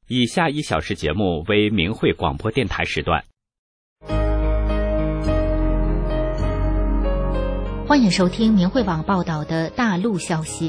以下1小时节目为明慧广播电台时段。 欢迎收听明慧网报道的大陆消息。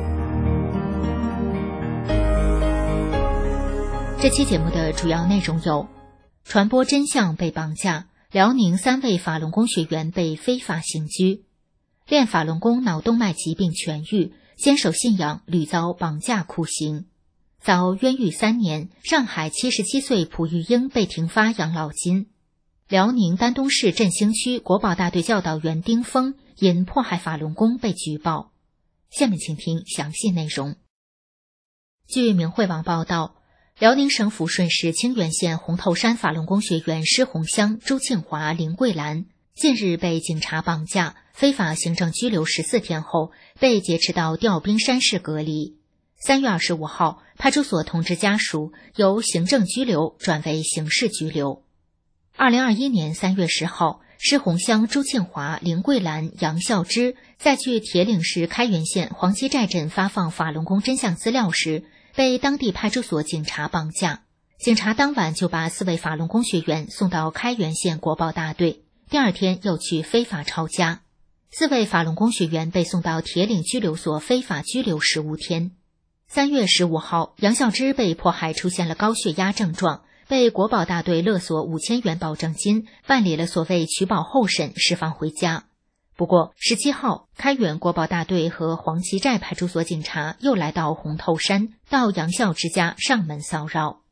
这期节目的主要内容有：传播真相被绑架，辽宁3位法轮功学员被非法刑拘；练法轮功脑动脉疾病痊愈，坚守信仰屡遭绑架酷刑；遭冤狱3年，上海77岁蒲玉英被停发养老金；辽宁丹东市振兴区国保大队教导员丁峰因迫害法轮功被举报。下面请听详细内容。据明慧网报道，辽宁省抚顺市清源县红头山法轮功学员施红香、朱庆华、林桂兰近日被警察绑架，非法行政拘留14天后，被劫持到调兵山市隔离。3月25号，派出所通知家属，由行政拘留转为刑事拘留。2021年3月10号，施红香、朱庆华、林桂兰、杨孝之在去铁岭市开原县黄鸡寨镇发放法轮功真相资料时，被当地派出所警察绑架。警察当晚就把4位法轮功学员送到开原县国保大队，第二天又去非法抄家。4位法轮功学员被送到铁岭拘留所非法拘留15天。3月15号，杨孝之被迫害出现了高血压症状，被国保大队勒索5000元保证金，办理了所谓取保候审，释放回家。不过17号，开原国保大队和黄岐寨派出所警察又来到红头山，到杨孝之家上门骚扰。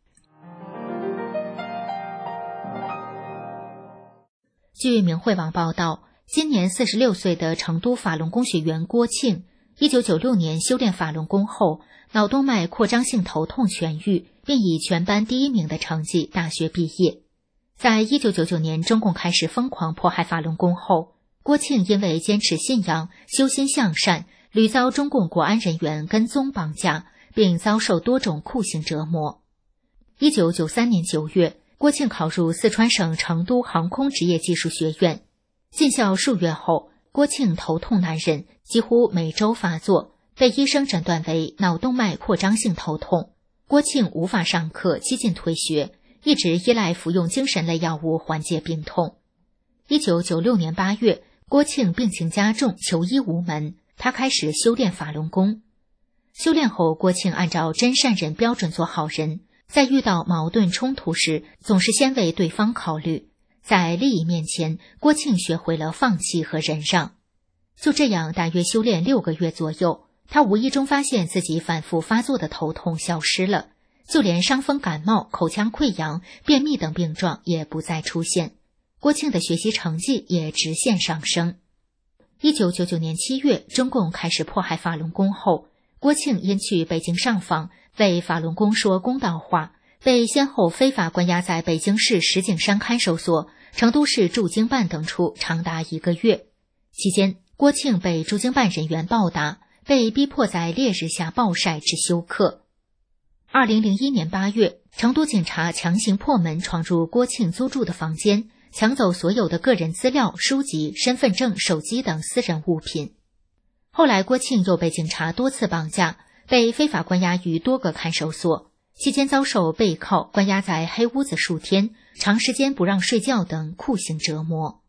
据明慧网报道，今年46岁的成都法轮功学员郭庆，1996年修炼法轮功后，脑动脉扩张性头痛痊愈，并以全班第1名的成绩大学毕业。在1999年中共开始疯狂迫害法轮功后，郭庆因为坚持信仰、修心向善，屡遭中共国安人员跟踪绑架，并遭受多种酷刑折磨。1993年9月，郭庆考入四川省成都航空职业技术学院。进校数月后，郭庆头痛难忍，几乎每周发作，被医生诊断为脑动脉扩张性头痛。郭庆无法上课，几近退学，一直依赖服用精神类药物缓解病痛。1996年8月，郭庆病情加重，求医无门，他开始修炼法轮功。修炼后，郭庆按照真善忍标准做好人，在遇到矛盾冲突时，总是先为对方考虑。在利益面前，郭庆学会了放弃和忍让。就这样，大约修炼6个月左右，他无意中发现自己反复发作的头痛消失了，就连伤风感冒、口腔溃疡、便秘等病状也不再出现。郭庆的学习成绩也直线上升。1999年7月，中共开始迫害法轮功后，郭庆因去北京上访，为法轮功说公道话，被先后非法关押在北京市石景山看守所、成都市驻京办等处长达1个月。期间，郭庆被驻京办人员暴打，被逼迫在烈日下暴晒至休克。2001年8月，成都警察强行破门闯入郭庆租住的房间，抢走所有的个人资料、书籍、身份证、手机等私人物品。后来郭庆又被警察多次绑架，被非法关押于多个看守所，期间遭受背铐、关押在黑屋子数天、长时间不让睡觉等酷刑折磨。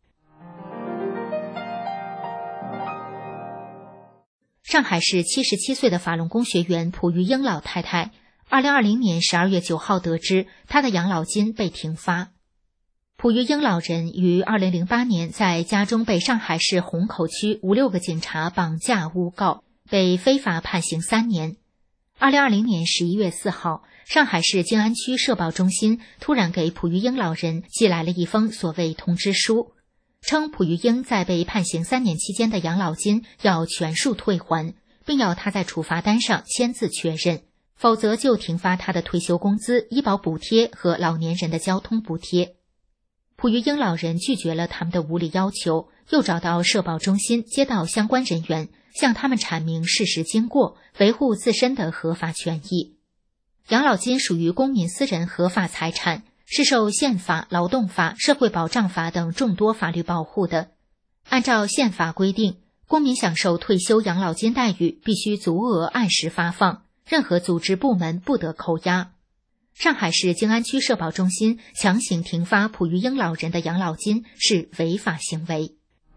上海市77岁的法轮功学员蒲玉英老太太2020年12月9号得知她的养老金被停发。蒲玉英老人于2008年在家中被上海市虹口区5、6个警察绑架诬告，被非法判刑3年。2020年11月4号，上海市静安区社保中心突然给蒲玉英老人寄来了一封所谓通知书，称蒲玉英在被判刑3年期间的养老金要全数退还，并要他在处罚单上签字确认，否则就停发他的退休工资、医保补贴和老年人的交通补贴。蒲玉英老人拒绝了他们的无理要求，又找到社保中心，接到相关人员，向他们阐明事实经过，维护自身的合法权益。养老金属于公民私人合法财产，是受宪法、劳动法、社会保障法等众多法律保护的。按照宪法规定，公民享受退休养老金待遇必须足额按时发放，任何组织部门不得扣押。 上海市静安区社保中心强行停发普育婴老人的养老金是违法行为。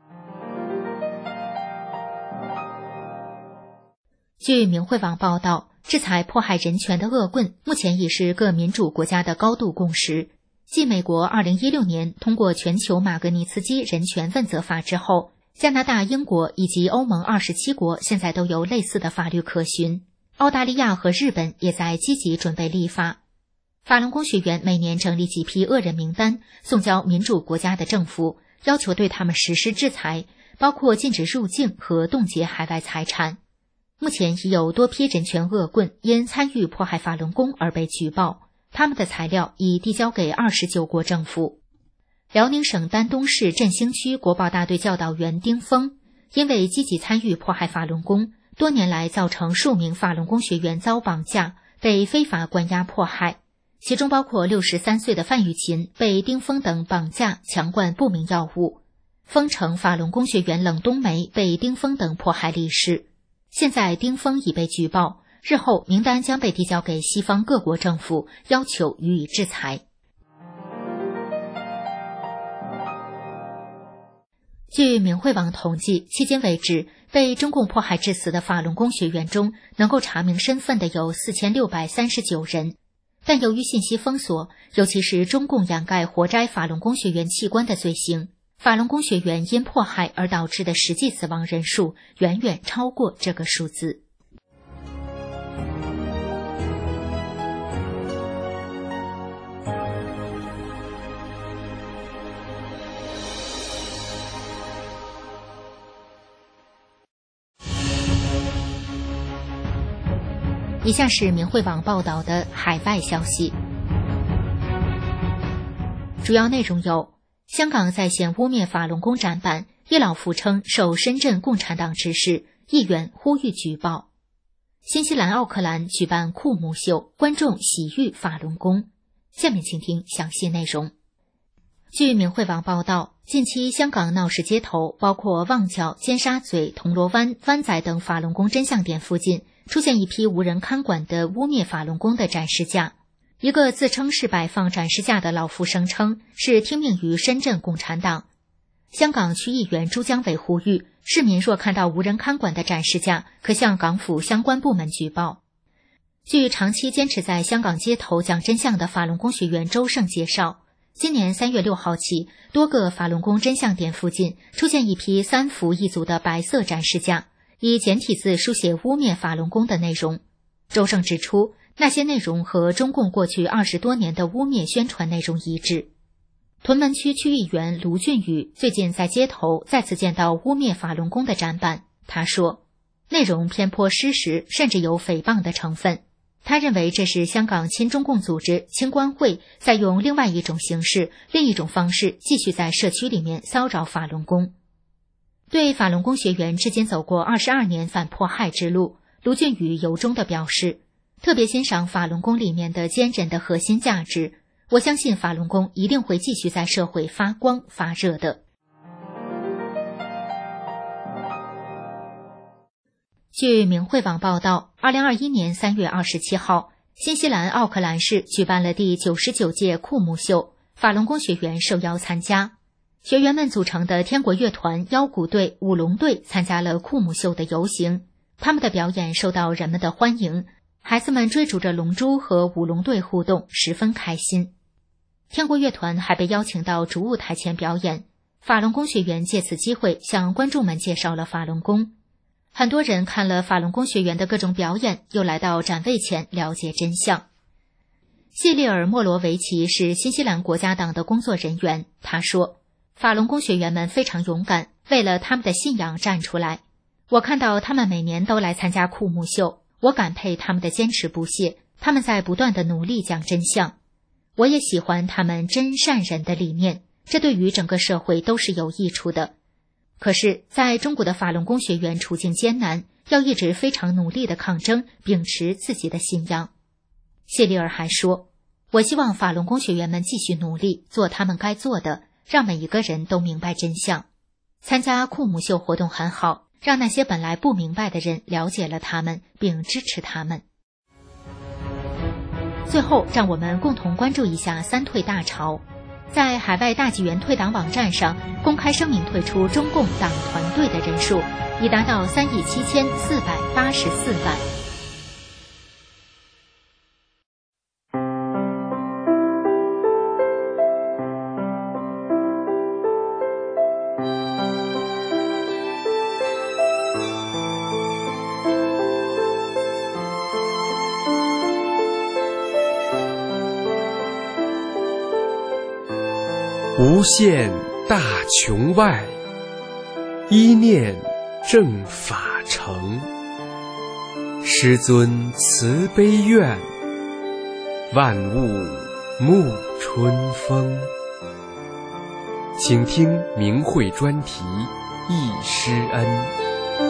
据明慧网报道，制裁迫害人权的恶棍目前已是各民主国家的高度共识。继美国2016年通过全球马格尼茨基人权问责法之后，加拿大、英国以及欧盟27国现在都有类似的法律可循。澳大利亚和日本也在积极准备立法。法轮功学员每年整理几批恶人名单，送交民主国家的政府，要求对他们实施制裁，包括禁止入境和冻结海外财产。目前已有多批人权恶棍因参与迫害法轮功而被举报，他们的材料已递交给29国政府。辽宁省丹东市振兴区国保大队教导员丁峰，因为积极参与迫害法轮功，多年来造成数名法轮功学员遭绑架，被非法关押迫害，其中包括63岁的范玉琴被丁峰等绑架强灌不明药物，丰城法轮功学员冷冬梅被丁峰等迫害离世。现在丁峰已被举报，日后名单将被递交给西方各国政府，要求予以制裁。据明慧网统计，迄今为止被中共迫害致死的法轮功学员中，能够查明身份的有4639人，但由于信息封锁，尤其是中共掩盖活摘法轮功学员器官的罪行，法轮功学员因迫害而导致的实际死亡人数远远超过这个数字。以下是明慧网报道的海外消息，主要内容有：香港在线污蔑法轮功展板，叶老福称受深圳共产党指示，议员呼吁举报；新西兰奥克兰举办酷牧秀，观众喜遇法轮功。下面请听详细内容。据明慧网报道，近期香港闹市街头，包括旺角、尖沙咀、铜锣湾、湾仔等法轮功真相点附近，出现一批无人看管的污蔑法轮功的展示架。一个自称是摆放展示架的老妇声称是听命于深圳共产党。香港区议员朱江伟呼吁，市民若看到无人看管的展示架，可向港府相关部门举报。据长期坚持在香港街头讲真相的法轮功学员周胜介绍，今年3月6号起，多个法轮功真相点附近出现一批3幅一组的白色展示架，以简体字书写污蔑法轮功的内容。周胜指出，那些内容和中共过去20多年的污蔑宣传内容一致。屯门区区议员卢俊宇最近在街头再次见到污蔑法轮功的展板，他说，内容偏颇失实，甚至有诽谤的成分。他认为这是香港亲中共组织青关会在用另外一种形式、另一种方式继续在社区里面骚扰法轮功。对法轮功学员至今走过22年反迫害之路，卢俊宇由衷地表示，特别欣赏法轮功里面的坚韧的核心价值，我相信法轮功一定会继续在社会发光发热的。据明慧网报道，2021年3月27号，新西兰奥克兰市举办了第99届酷牧秀，法轮功学员受邀参加。学员们组成的天国乐团、腰鼓队、舞龙队参加了酷牧秀的游行，他们的表演受到人们的欢迎，孩子们追逐着龙珠和舞龙队互动，十分开心。天国乐团还被邀请到主舞台前表演，法轮功学员借此机会向观众们介绍了法轮功。很多人看了法轮功学员的各种表演，又来到展位前了解真相。谢利尔·莫罗维奇是新西兰国家党的工作人员，他说，法轮功学员们非常勇敢，为了他们的信仰站出来。我看到他们每年都来参加酷牧秀，我感佩他们的坚持不懈，他们在不断的努力讲真相。我也喜欢他们真善忍的理念，这对于整个社会都是有益处的。可是在中国的法轮功学员处境艰难，要一直非常努力的抗争，秉持自己的信仰。谢利尔还说，我希望法轮功学员们继续努力，做他们该做的，让每一个人都明白真相。参加酷牧秀活动很好，让那些本来不明白的人了解了他们，并支持他们。 最后，让我们共同关注一下三退大潮。在海外大纪元退党网站上公开声明退出中共党团队的人数已达到3.7484万。 无限大穹外，一念正法成。师尊慈悲愿，万物沐春风。请听明慧专题忆师恩。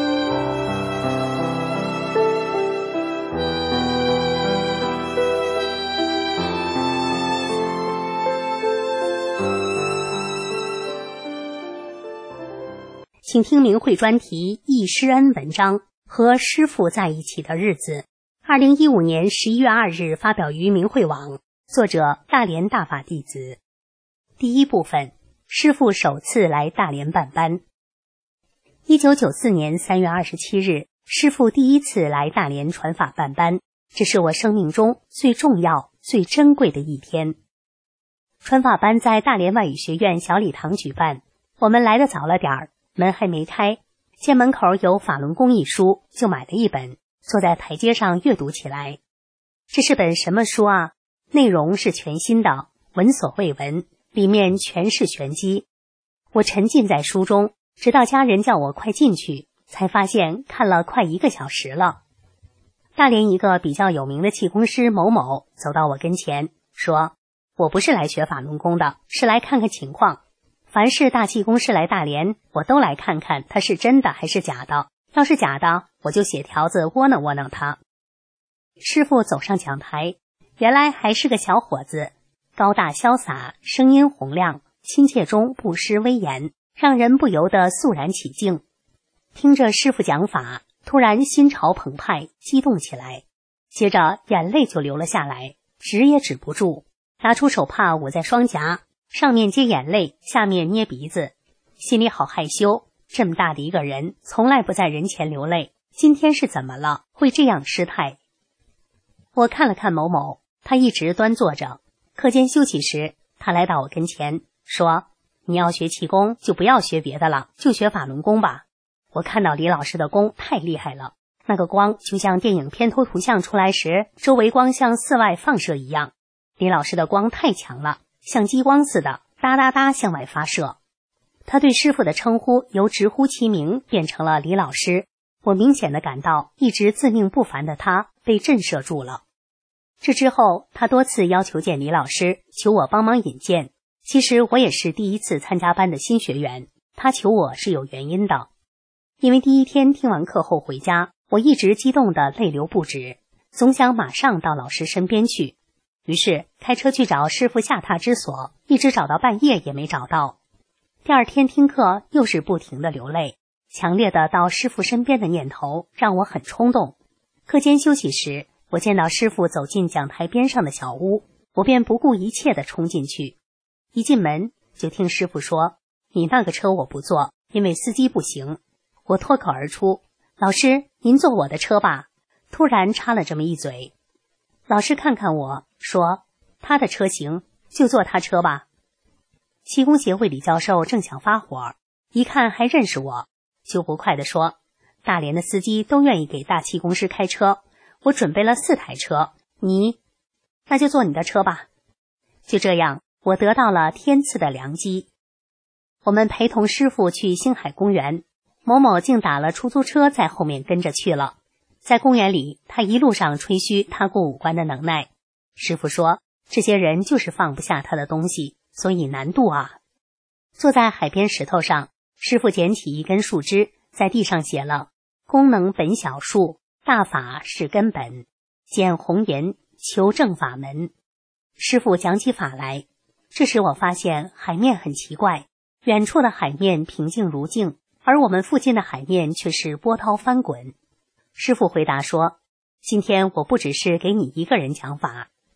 请听明慧专题忆师恩文章和师父在一起的日子，2015年11月2日发表于明慧网，作者大连大法弟子。第一部分，师父首次来大连办班。1994年3月27日，师父第一次来大连传法办班，这是我生命中最重要、最珍贵的一天。传法班在大连外语学院小礼堂举办，我们来得早了点儿，门还没开，见门口有《法轮功》一书，就买了一本，坐在台阶上阅读起来。这是本什么书啊？内容是全新的，闻所未闻，里面全是玄机。我沉浸在书中，直到家人叫我快进去，才发现看了快1个小时了。大连一个比较有名的气功师某某走到我跟前，说：“我不是来学法轮功的，是来看看情况。凡是大气功师来大连，我都来看看他是真的还是假的。要是假的，我就写条子窝囊窝囊他。”师父走上讲台，原来还是个小伙子，高大潇洒，声音洪亮，亲切中不失威严，让人不由得肃然起敬。听着师父讲法，突然心潮澎湃，激动起来，接着眼泪就流了下来，止也止不住，拿出手帕捂在双颊，上面接眼泪，下面捏鼻子，心里好害羞。这么大的一个人，从来不在人前流泪，今天是怎么了，会这样失态？我看了看某某，他一直端坐着。课间休息时，他来到我跟前，说：“你要学气功，就不要学别的了，就学法轮功吧。”我看到李老师的功太厉害了，那个光就像电影片头图像出来时，周围光向四外放射一样。李老师的光太强了，像激光似的，哒哒哒向外发射。他对师父的称呼由直呼其名变成了李老师，我明显地感到一直自命不凡的他被震慑住了。这之后，他多次要求见李老师，求我帮忙引荐。其实我也是第一次参加班的新学员，他求我是有原因的。因为第一天听完课后回家，我一直激动得泪流不止，总想马上到老师身边去。于是开车去找师父下榻之所，一直找到半夜也没找到。第二天听课又是不停地流泪，强烈的到师父身边的念头让我很冲动。课间休息时，我见到师父走进讲台边上的小屋，我便不顾一切地冲进去。一进门就听师父说：“你那个车我不坐，因为司机不行。”我脱口而出：“老师，您坐我的车吧。”突然插了这么一嘴。老师看看我说：“他的车行，就坐他车吧。”气功协会李教授正想发火，一看还认识我，就不快地说：“大连的司机都愿意给大气功师开车，我准备了4台车，那就坐你的车吧。”就这样，我得到了天赐的良机。我们陪同师父去星海公园，某某竟打了出租车在后面跟着去了。在公园里，他一路上吹嘘他过5关的能耐。师父说，这些人就是放不下他的东西，所以难度啊。坐在海边石头上，师父捡起一根树枝，在地上写了：“功能本小树，大法是根本，捡红颜，求正法门。”师父讲起法来，这时我发现海面很奇怪，远处的海面平静如镜，而我们附近的海面却是波涛翻滚。师父回答说：“今天我不只是给你一个人讲法，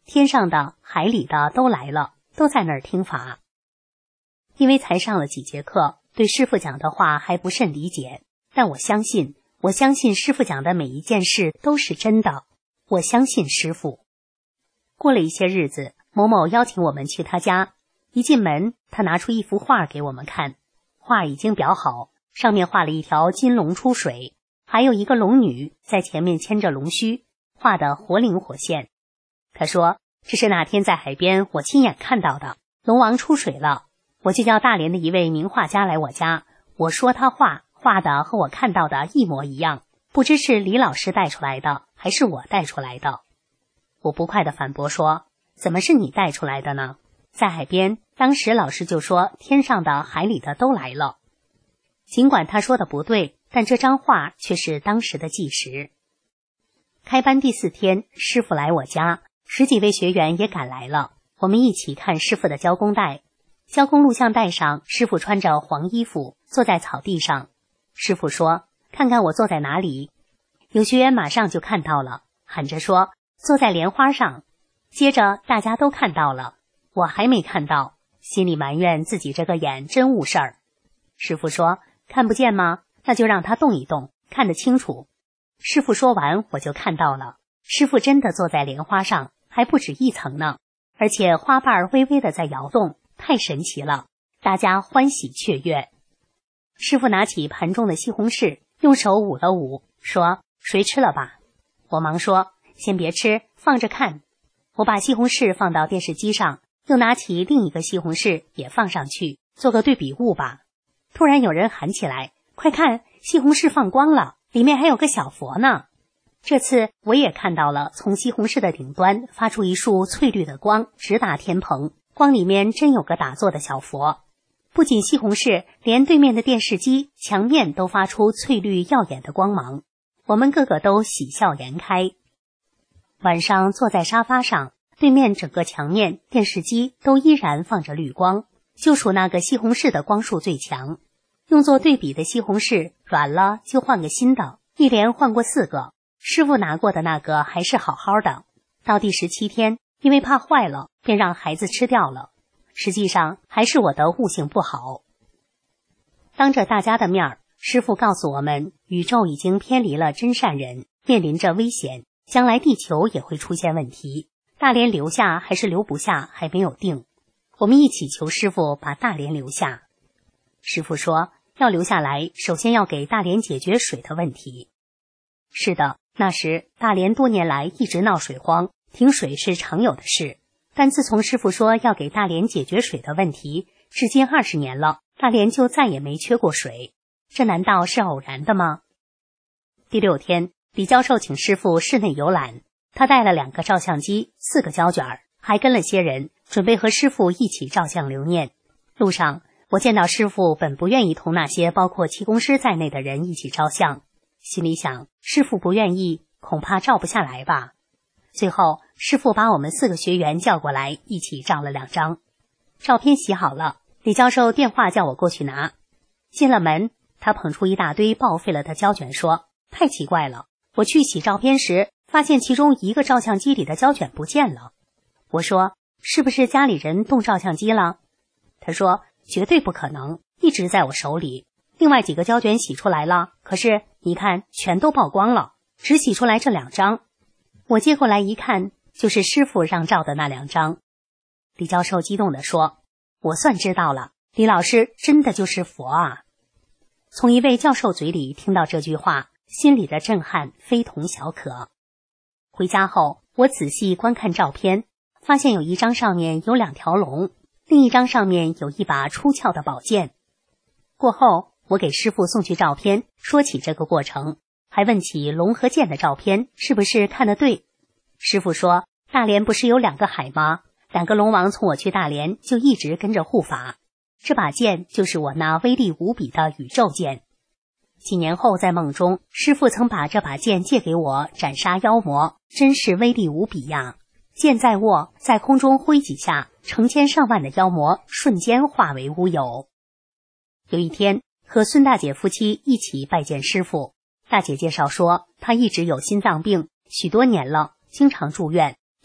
天上的、海里的都来了，都在那儿听法。因为才上了几节课，对师父讲的话还不甚理解，但我相信师父讲的每一件事都是真的，我相信师父。过了一些日子，某某邀请我们去他家，一进门，他拿出一幅画给我们看，画已经裱好，上面画了一条金龙出水，还有一个龙女在前面牵着龙须，画得活灵活现。他说这是那天在海边我亲眼看到的，龙王出水了，我就叫大连的一位名画家来我家，我说他画的和我看到的一模一样，不知是李老师带出来的还是我带出来的。我不快地反驳说，怎么是你带出来的呢？在海边，当时老师就说天上的海里的都来了。尽管他说的不对，但这张画却是当时的纪实。开班第4天，师父来我家，10几位学员也赶来了，我们一起看师父的交工带。交工录像带上，师父穿着黄衣服，坐在草地上。师父说，看看我坐在哪里。有学员马上就看到了，喊着说，坐在莲花上。接着大家都看到了，我还没看到，心里埋怨自己这个眼真误事儿。师父说，看不见吗？那就让它动一动，看得清楚。师父说完，我就看到了，师父真的坐在莲花上，还不止一层呢，而且花瓣微微的在摇动，太神奇了，大家欢喜雀跃。师父拿起盘中的西红柿，用手捂了捂，说，谁吃了吧？我忙说，先别吃，放着看。我把西红柿放到电视机上，又拿起另一个西红柿也放上去，做个对比物吧。突然有人喊起来，快看，西红柿放光了，里面还有个小佛呢。这次我也看到了，从西红柿的顶端发出一束翠绿的光，直达天棚，光里面真有个打坐的小佛。不仅西红柿，连对面的电视机、墙面都发出翠绿耀眼的光芒，我们个个都喜笑颜开。晚上坐在沙发上，对面整个墙面、电视机都依然放着绿光，就属那个西红柿的光束最强。用作对比的西红柿软了就换个新的，一连换过4个，师傅拿过的那个还是好好的。到第17天，因为怕坏了，便让孩子吃掉了。实际上还是我的悟性不好。当着大家的面，师父告诉我们，宇宙已经偏离了真善人，面临着危险，将来地球也会出现问题，大连留下还是留不下还没有定。我们一起求师父把大连留下。师父说，要留下来，首先要给大连解决水的问题。是的，那时大连多年来一直闹水荒，停水是常有的事。但自从师父说要给大连解决水的问题，至今20年了，大连就再也没缺过水。这难道是偶然的吗？第6天，李教授请师父室内游览，他带了2个照相机、4个胶卷，还跟了些人，准备和师父一起照相留念。路上，我见到师父本不愿意同那些包括气功师在内的人一起照相，心里想，师父不愿意，恐怕照不下来吧。最后，师父把我们4个学员叫过来，一起照了2张。照片洗好了，李教授电话叫我过去拿。进了门，他捧出一大堆报废了的胶卷，说，太奇怪了，我去洗照片时，发现其中一个照相机里的胶卷不见了。我说，是不是家里人动照相机了？他说，绝对不可能，一直在我手里。另外几个胶卷洗出来了，可是你看，全都曝光了，只洗出来这2张。我接过来一看，就是师父让照的那2张。李教授激动地说，我算知道了，李老师真的就是佛啊。从一位教授嘴里听到这句话，心里的震撼非同小可。回家后，我仔细观看照片，发现有一张上面有2条龙，另一张上面有一把出鞘的宝剑。过后，我给师父送去照片，说起这个过程，还问起龙和剑的照片是不是看得对。师父说，大连不是有2个海吗？2个龙王从我去大连就一直跟着护法，这把剑就是我那威力无比的宇宙剑。几年后在梦中，师父曾把这把剑借给我斩杀妖魔，真是威力无比呀！剑在握，在空中挥几下，成千上万的妖魔瞬间化为乌有。有一天，和孙大姐夫妻一起拜见师父，大姐介绍说，她一直有心脏病，许多年了，经常住院，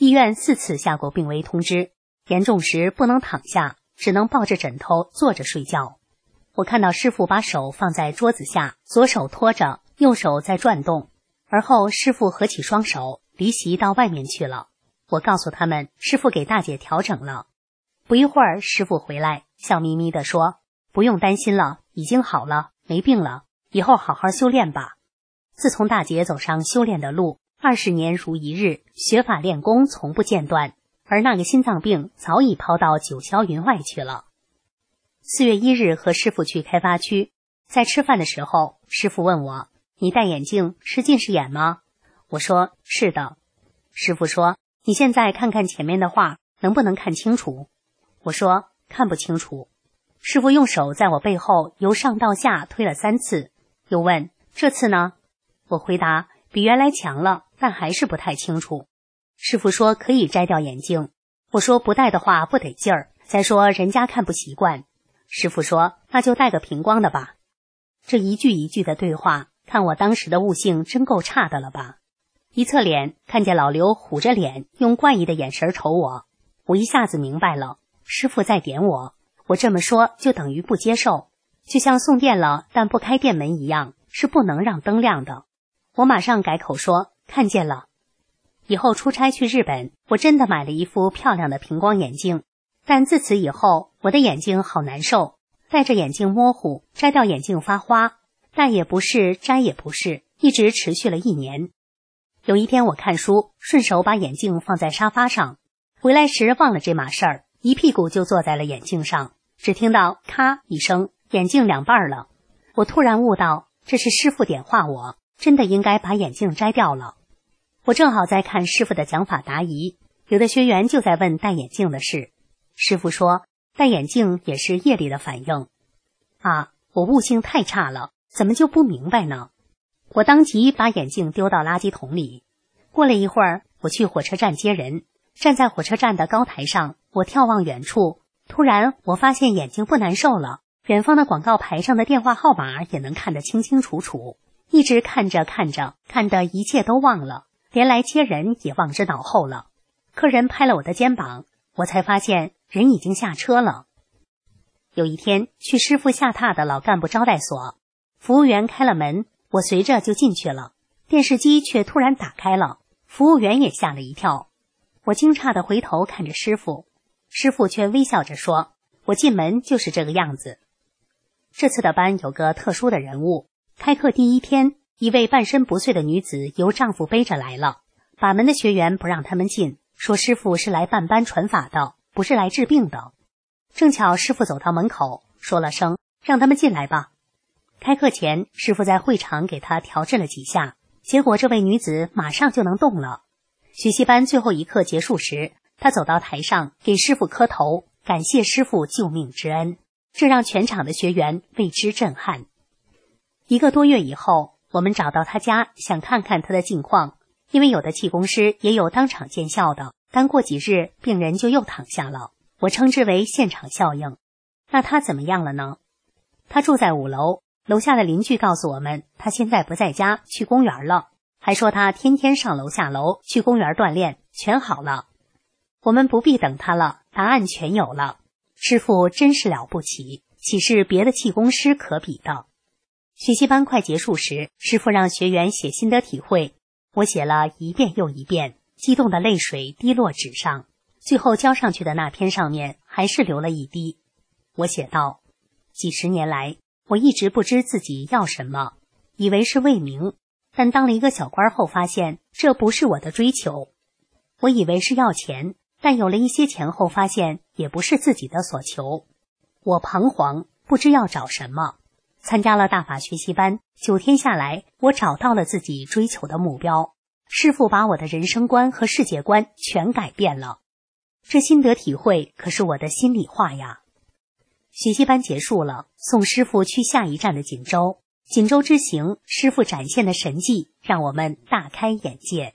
医院4次下过病危通知，严重时不能躺下，只能抱着枕头坐着睡觉。我看到师傅把手放在桌子下，左手托着，右手在转动，而后师傅合起双手离席到外面去了。我告诉他们，师傅给大姐调整了。不一会儿，师傅回来，笑眯眯地说：“不用担心了，已经好了，没病了，以后好好修炼吧。”自从大姐走上修炼的路，20年如一日，学法练功从不间断，而那个心脏病早已抛到九霄云外去了。4月1日和师傅去开发区，在吃饭的时候，师傅问我：“你戴眼镜是近视眼吗？”我说：“是的。”师傅说：“你现在看看前面的画，能不能看清楚？”我说：“看不清楚。”师傅用手在我背后由上到下推了3次，又问：“这次呢？”我回答：“比原来强了，但还是不太清楚。”师傅说：“可以摘掉眼镜。”我说：“不戴的话不得劲儿，再说人家看不习惯。”师傅说：“那就戴个平光的吧。”这一句一句的对话，看我当时的悟性真够差的了吧。一侧脸看见老刘虎着脸用怪异的眼神瞅我，我一下子明白了，师傅在点我，我这么说就等于不接受，就像送电了但不开电门一样，是不能让灯亮的。我马上改口说：“看见了。”以后出差去日本，我真的买了一副漂亮的平光眼镜，但自此以后我的眼睛好难受，戴着眼镜模糊，摘掉眼镜发花，戴也不是，摘也不是，一直持续了1年。有一天我看书，顺手把眼镜放在沙发上，回来时忘了这码事儿，一屁股就坐在了眼镜上，只听到咔一声，眼镜2半了。我突然悟到，这是师傅点化我，真的应该把眼镜摘掉了。我正好在看师傅的讲法答疑，有的学员就在问戴眼镜的事。师傅说，戴眼镜也是业力的反应。我悟性太差了，怎么就不明白呢？我当即把眼镜丢到垃圾桶里。过了一会儿，我去火车站接人，站在火车站的高台上，我眺望远处，突然我发现眼睛不难受了，远方的广告牌上的电话号码也能看得清清楚楚。一直看着看着，看得一切都忘了，连来接人也忘之脑后了。客人拍了我的肩膀，我才发现人已经下车了。有一天去师傅下榻的老干部招待所，服务员开了门，我随着就进去了，电视机却突然打开了，服务员也吓了一跳。我惊诧地回头看着师傅，师傅却微笑着说，我进门就是这个样子。这次的班有个特殊的人物，开课第1天，一位半身不遂的女子由丈夫背着来了，把门的学员不让他们进，说师傅是来办班传法的，不是来治病的。正巧师傅走到门口，说了声让他们进来吧。开课前，师傅在会场给她调治了几下，结果这位女子马上就能动了。学习班最后一课结束时，她走到台上给师傅磕头，感谢师傅救命之恩，这让全场的学员为之震撼。1个多月以后，我们找到她家，想看看她的近况，因为有的气功师也有当场见效的，但过几日病人就又躺下了，我称之为现场效应。那她怎么样了呢？她住在5楼，楼下的邻居告诉我们，她现在不在家，去公园了，还说她天天上楼下楼，去公园锻炼，全好了。我们不必等她了，答案全有了。师傅真是了不起，岂是别的气功师可比的。学习班快结束时，师傅让学员写心得体会，我写了一遍又一遍，激动的泪水滴落纸上，最后交上去的那篇上面还是流了一滴。我写道，几十年来，我一直不知自己要什么，以为是为名，但当了一个小官后发现这不是我的追求。我以为是要钱，但有了一些钱后发现也不是自己的所求。我彷徨，不知要找什么。参加了大法学习班，9天下来，我找到了自己追求的目标。师父把我的人生观和世界观全改变了。这心得体会可是我的心里话呀。学习班结束了，送师父去下一站的锦州。锦州之行，师父展现的神迹让我们大开眼界。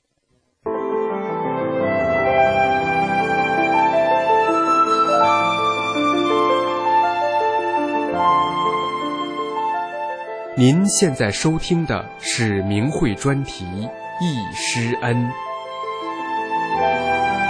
您现在收听的是明慧专题《易师恩》。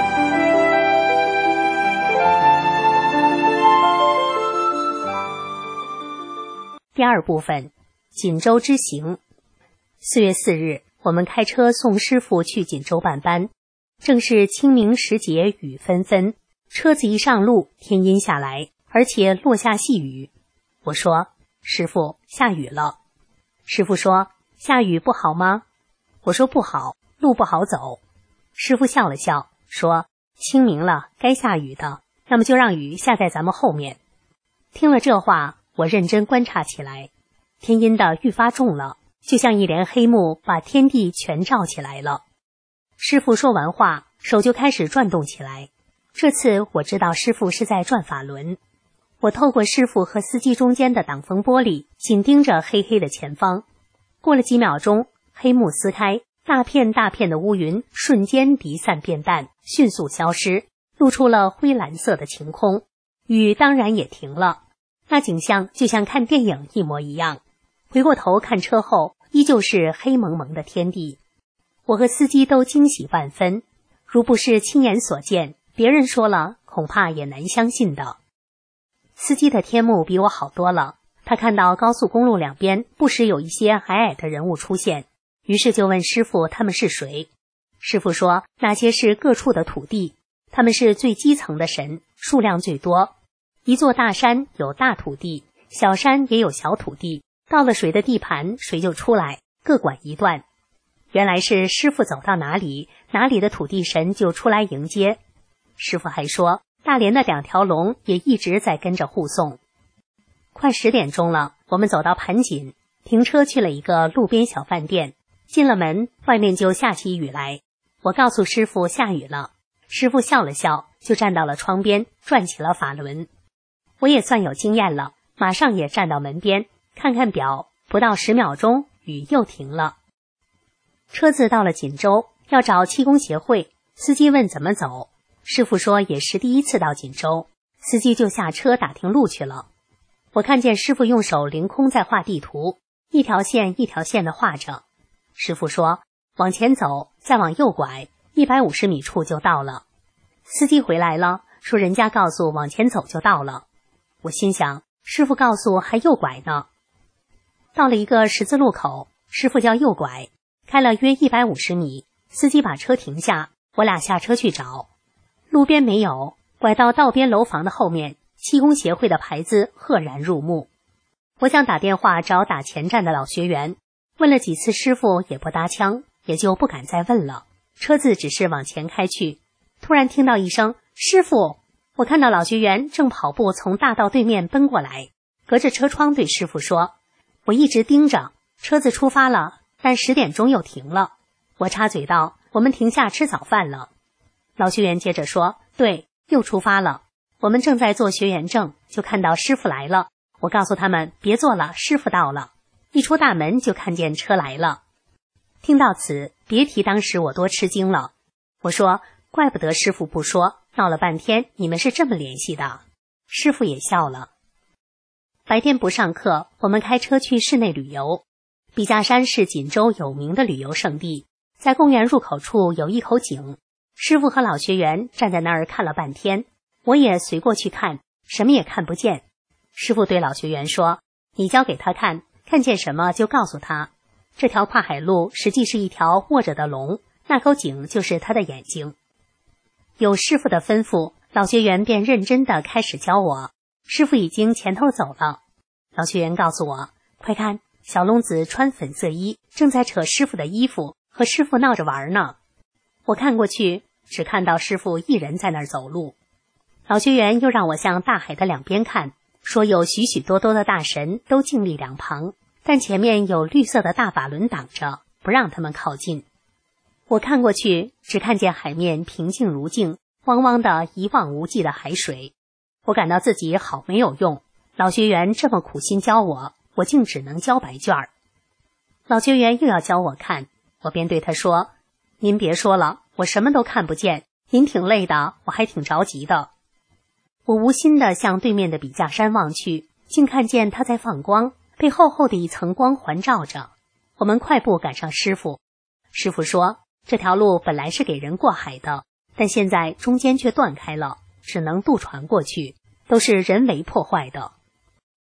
第二部分，锦州之行。4月4日，我们开车送师傅去锦州办班，正是清明时节雨纷纷，车子一上路，天阴下来，而且落下细雨。我说：师傅，下雨了。师傅说：下雨不好吗？我说不好，路不好走。师傅笑了笑，说：清明了，该下雨的，那么就让雨下在咱们后面。听了这话，我认真观察起来，天阴的愈发重了，就像一帘黑幕把天地全罩起来了。师傅说完话，手就开始转动起来。这次我知道师傅是在转法轮。我透过师傅和司机中间的挡风玻璃，紧盯着黑黑的前方。过了几秒钟，黑幕撕开，大片大片的乌云瞬间离散变淡，迅速消失，露出了灰蓝色的晴空。雨当然也停了，那景象就像看电影一模一样。回过头看车后，依旧是黑蒙蒙的天地。我和司机都惊喜万分，如不是亲眼所见，别人说了恐怕也难相信的。司机的天目比我好多了，他看到高速公路两边不时有一些矮矮的人物出现，于是就问师傅他们是谁。师傅说那些是各处的土地，他们是最基层的神，数量最多。一座大山有大土地，小山也有小土地，到了谁的地盘谁就出来，各管一段。原来是师傅走到哪里，哪里的土地神就出来迎接。师傅还说大连的2条龙也一直在跟着护送。快10点钟了，我们走到盘锦，停车去了一个路边小饭店。进了门，外面就下起雨来。我告诉师傅下雨了，师傅笑了笑，就站到了窗边，转起了法轮。我也算有经验了，马上也站到门边，看看表，不到10秒钟，雨又停了。车子到了锦州，要找气功协会，司机问怎么走，师傅说也是第一次到锦州，司机就下车打听路去了。我看见师傅用手凌空在画地图，一条线一条线的画着。师傅说往前走，再往右拐，150米处就到了。司机回来了，说人家告诉往前走就到了。我心想师傅告诉还右拐呢。到了一个十字路口，师傅叫右拐，开了约150米，司机把车停下，我俩下车去找。路边没有，拐到道边楼房的后面，气功协会的牌子赫然入目。我想打电话找打前站的老学员，问了几次师傅也不搭腔，也就不敢再问了。车子只是往前开去，突然听到一声师傅，我看到老学员正跑步从大道对面奔过来，隔着车窗对师傅说，我一直盯着，车子出发了，但10点钟又停了。我插嘴道，我们停下吃早饭了。老学员接着说，对，又出发了，我们正在做学员证，就看到师傅来了，我告诉他们别做了，师傅到了。一出大门就看见车来了。听到此，别提当时我多吃惊了。我说怪不得师傅不说，闹了半天你们是这么联系的。师傅也笑了。白天不上课，我们开车去市内旅游。笔架山是锦州有名的旅游胜地，在公园入口处有一口井，师傅和老学员站在那儿看了半天，我也随过去看，什么也看不见。师傅对老学员说，你交给他看，看见什么就告诉他。这条跨海路实际是一条卧着的龙，那口井就是他的眼睛。有师傅的吩咐，老学员便认真地开始教我。师傅已经前头走了，老学员告诉我，快看，小龙子穿粉色衣，正在扯师傅的衣服，和师傅闹着玩呢。我看过去，只看到师傅一人在那儿走路。老学员又让我向大海的两边看，说有许许多多的大神都静立两旁，但前面有绿色的大法轮挡着，不让他们靠近。我看过去，只看见海面平静如镜，汪汪的一望无际的海水。我感到自己好没有用，老学员这么苦心教我，我竟只能交白卷儿。老学员又要教我看，我便对他说，您别说了，我什么都看不见，您挺累的，我还挺着急的。我无心地向对面的笔架山望去，竟看见它在放光，被厚厚的一层光环照着。我们快步赶上师傅。师傅说，这条路本来是给人过海的，但现在中间却断开了，只能渡船过去，都是人为破坏的。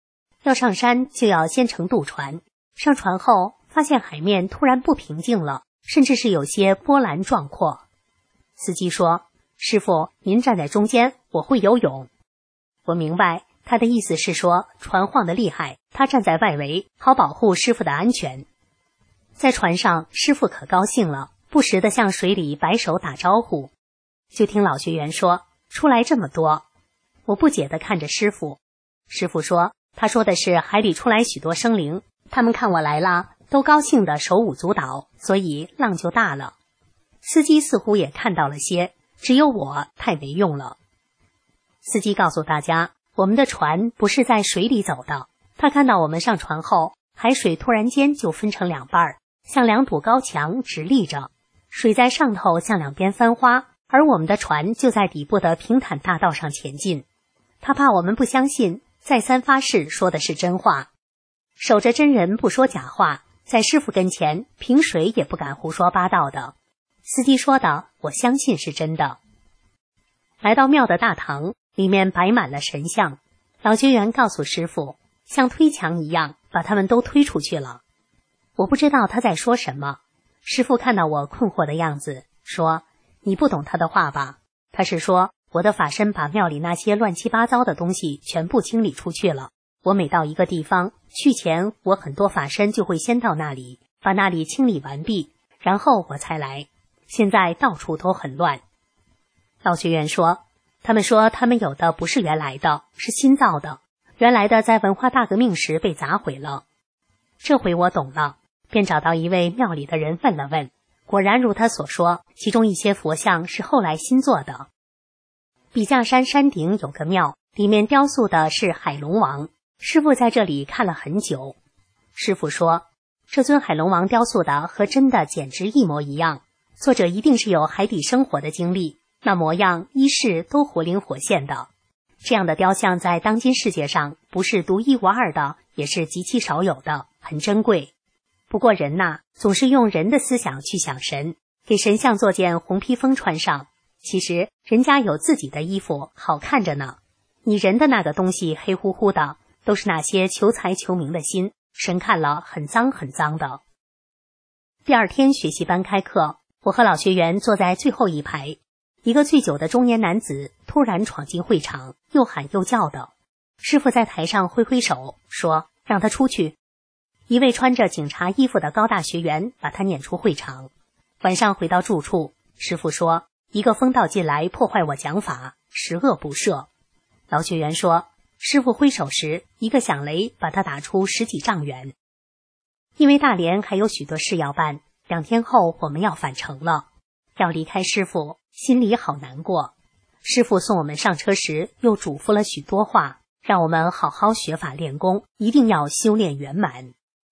要上山就要先乘渡船，上船后发现海面突然不平静了，甚至是有些波澜壮阔。司机说：“师傅，您站在中间，我会游泳。”我明白他的意思是说船晃得厉害，他站在外围，好保护师傅的安全。在船上，师傅可高兴了，不时地向水里摆手打招呼。就听老学员说：“出来这么多。”我不解地看着师傅。师傅说：“他说的是海里出来许多生灵，他们看我来了，都高兴地手舞足蹈，所以浪就大了。”司机似乎也看到了些，只有我太没用了。司机告诉大家，我们的船不是在水里走的。他看到我们上船后，海水突然间就分成两半，像两堵高墙直立着，水在上头向两边翻花，而我们的船就在底部的平坦大道上前进。他怕我们不相信，再三发誓说的是真话。守着真人不说假话，在师傅跟前，平水也不敢胡说八道的。司机说的，我相信是真的。来到庙的大堂，里面摆满了神像。老学员告诉师傅，像推墙一样把他们都推出去了。我不知道他在说什么。师傅看到我困惑的样子，说：“你不懂他的话吧？他是说我的法身把庙里那些乱七八糟的东西全部清理出去了。我每到一个地方，去前我很多法身就会先到那里，把那里清理完毕，然后我才来。现在到处都很乱。”老学员说：“他们说他们有的不是原来的，是新造的，原来的在文化大革命时被砸毁了。”这回我懂了，便找到一位庙里的人问了问，果然如他所说，其中一些佛像是后来新做的。笔架山山顶有个庙，里面雕塑的是海龙王，师傅在这里看了很久。师傅说，这尊海龙王雕塑的和真的简直一模一样，作者一定是有海底生活的经历，那模样衣饰都活灵活现的。这样的雕像在当今世界上不是独一无二的，也是极其少有的，很珍贵。不过人呐，总是用人的思想去想神，给神像做件红披风穿上，其实人家有自己的衣服，好看着呢。你人的那个东西黑乎乎的，都是那些求财求名的心，神看了很脏很脏的。第二天学习班开课，我和老学员坐在最后一排，一个醉酒的中年男子突然闯进会场，又喊又叫的。师傅在台上挥挥手说，让他出去。一位穿着警察衣服的高大学员把他撵出会场。晚上回到住处，师傅说，一个疯道进来破坏我讲法，十恶不赦。老学员说，师傅挥手时，一个响雷把他打出10几丈远。因为大连还有许多事要办，2天后我们要返程了，要离开师傅，心里好难过。师傅送我们上车时又嘱咐了许多话，让我们好好学法练功，一定要修炼圆满。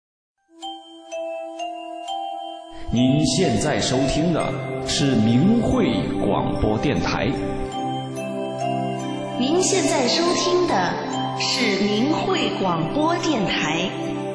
您现在收听的是明慧广播电台。 您现在收听的是明慧广播电台。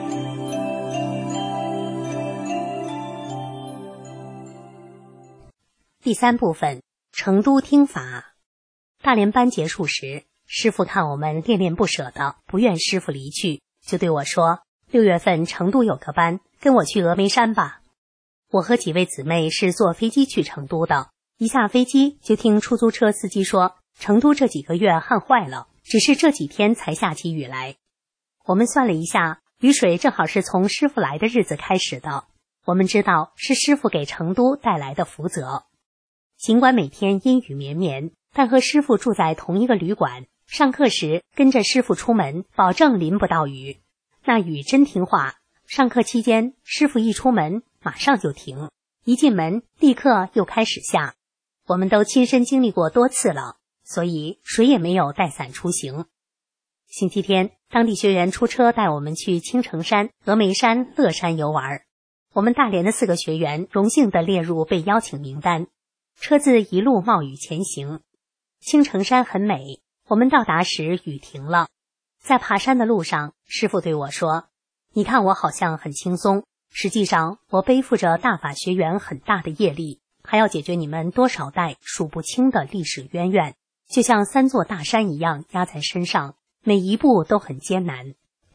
第3部分，成都听法。大连班结束时，师父看我们恋恋不舍的，不愿师父离去，就对我说，6月份成都有个班，跟我去峨眉山吧。我和几位姊妹是坐飞机去成都的，一下飞机就听出租车司机说，成都这几个月旱坏了，只是这几天才下起雨来。我们算了一下，雨水正好是从师父来的日子开始的，我们知道是师父给成都带来的福泽。尽管每天阴雨绵绵，但和师父住在同一个旅馆，上课时跟着师父出门，保证淋不到雨。那雨真听话，上课期间师父一出门马上就停，一进门立刻又开始下。我们都亲身经历过多次了，所以谁也没有带伞出行。星期天，当地学员出车带我们去青城山、峨眉山、乐山游玩，我们大连的4个学员荣幸地列入被邀请名单。车子一路冒雨前行，青城山很美，我们到达时雨停了。在爬山的路上，师父对我说，你看我好像很轻松，实际上我背负着大法学员很大的业力，还要解决你们多少代数不清的历史渊源，就像3座大山一样压在身上，每一步都很艰难。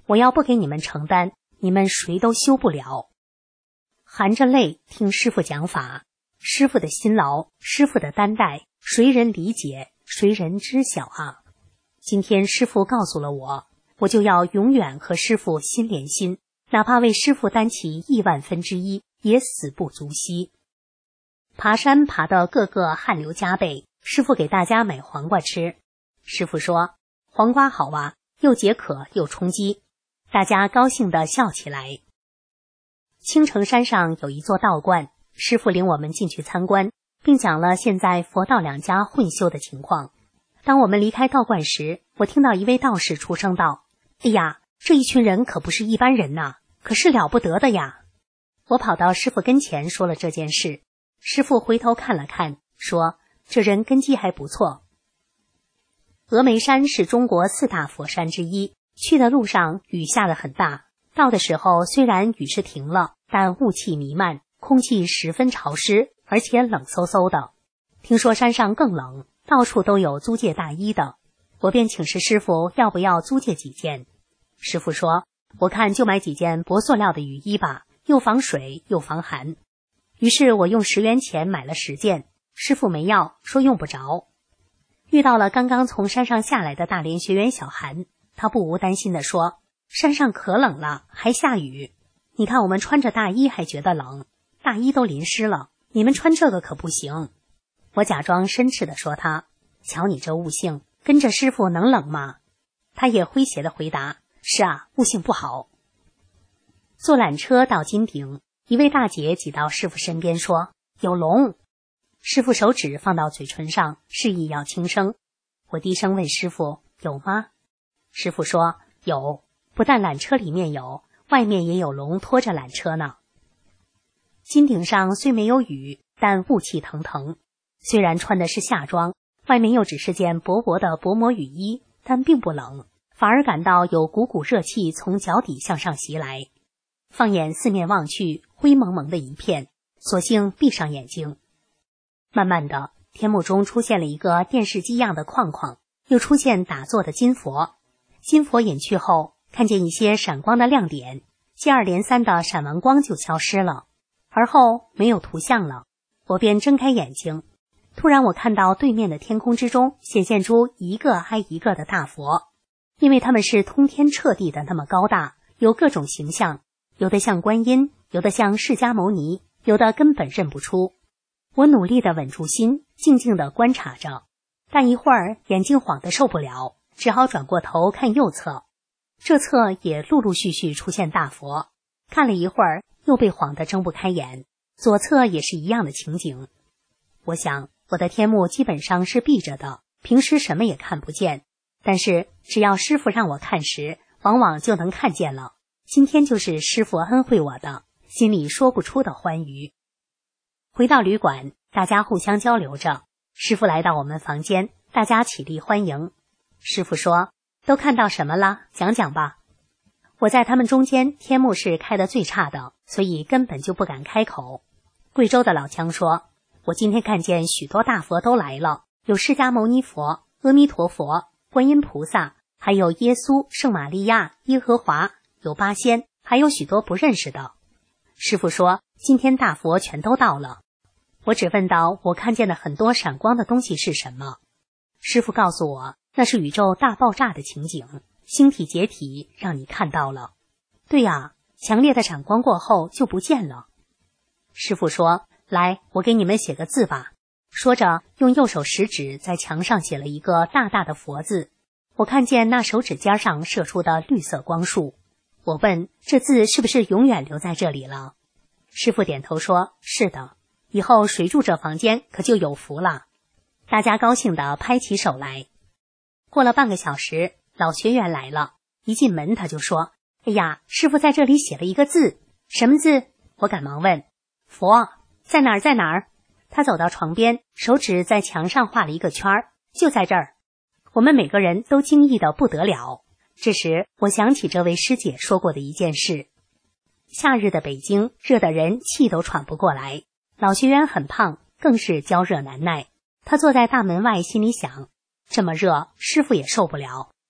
我要不给你们承担，你们谁都修不了。含着泪听师父讲法，师父的辛劳，师父的担待，谁人理解，谁人知晓啊？今天师父告诉了我，我就要永远和师父心连心，哪怕为师父担起1/1000，也死不足惜。爬山爬得个个汗流浃背，师父给大家买黄瓜吃。师父说，黄瓜好啊，又解渴又充饥，大家高兴地笑起来。青城山上有一座道观，师父领我们进去参观，并讲了现在佛道两家混修的情况。当我们离开道观时，我听到一位道士出声道：哎呀，这一群人可不是一般人呐，可是了不得的呀。我跑到师父跟前说了这件事，师父回头看了看，说这人根基还不错。峨眉山是中国4大佛山之一，去的路上雨下得很大，到的时候虽然雨是停了，但雾气弥漫，空气十分潮湿，而且冷飕飕的。听说山上更冷，到处都有租借大衣的，我便请示师父要不要租借几件。师父说，我看就买几件薄塑料的雨衣吧，又防水又防寒。于是我用10元钱买了10件，师父没要，说用不着。遇到了刚刚从山上下来的大连学员小韩，他不无担心地说，山上可冷了，还下雨，你看我们穿着大衣还觉得冷，大衣都淋湿了，你们穿这个可不行。我假装绅士地说他，瞧你这悟性，跟着师父能冷吗？他也诙谐地回答，是啊，悟性不好。坐缆车到金顶，一位大姐挤到师父身边说，有龙。师父手指放到嘴唇上，示意要轻声。我低声问师父，有吗？师父说，有，不但缆车里面有，外面也有龙拖着缆车呢。金顶上虽没有雨，但雾气腾腾，虽然穿的是夏装，外面又只是件薄薄的薄膜雨衣，但并不冷，反而感到有股股热气从脚底向上袭来。放眼四面望去，灰蒙蒙的一片，索性闭上眼睛。慢慢的，天幕中出现了一个电视机样的框框，又出现打坐的金佛。金佛隐去后，看见一些闪光的亮点，接二连三的闪完光就消失了，而后没有图像了。我便睁开眼睛，突然我看到对面的天空之中显现出一个挨一个的大佛，因为他们是通天彻地的那么高大，有各种形象，有的像观音，有的像释迦牟尼，有的根本认不出。我努力地稳住心，静静地观察着，但一会儿眼睛晃得受不了，只好转过头看右侧，这侧也陆陆续续出现大佛，看了一会儿又被晃得睁不开眼，左侧也是一样的情景。我想我的天幕基本上是闭着的，平时什么也看不见，但是只要师父让我看时，往往就能看见了。今天就是师父恩惠我的，心里说不出的欢愉。回到旅馆，大家互相交流着，师父来到我们房间，大家起立欢迎。师父说，都看到什么了？讲讲吧。我在他们中间天幕是开得最差的，所以根本就不敢开口。贵州的老姜说，我今天看见许多大佛都来了，有释迦牟尼佛、阿弥陀佛、观音菩萨，还有耶稣、圣玛利亚、耶和华，有8仙，还有许多不认识的。师父说，今天大佛全都到了。我只问到我看见的很多闪光的东西是什么。师父告诉我，那是宇宙大爆炸的情景，星体解体让你看到了。对呀，强烈的闪光过后就不见了。师父说，来，我给你们写个字吧。说着用右手食指在墙上写了一个大大的佛字，我看见那手指尖上射出的绿色光束。我问，这字是不是永远留在这里了？师父点头说，是的，以后谁住这房间可就有福了。大家高兴地拍起手来。过了半个小时，老学员来了，一进门他就说，哎呀，师父在这里写了一个字。什么字？我赶忙问。佛。在哪儿在哪儿？他走到床边，手指在墙上画了一个圈儿，就在这儿。我们每个人都惊异得不得了。这时我想起这位师姐说过的一件事。夏日的北京热得人气都喘不过来，老学员很胖，更是焦热难耐。他坐在大门外，心里想，这么热师父也受不了，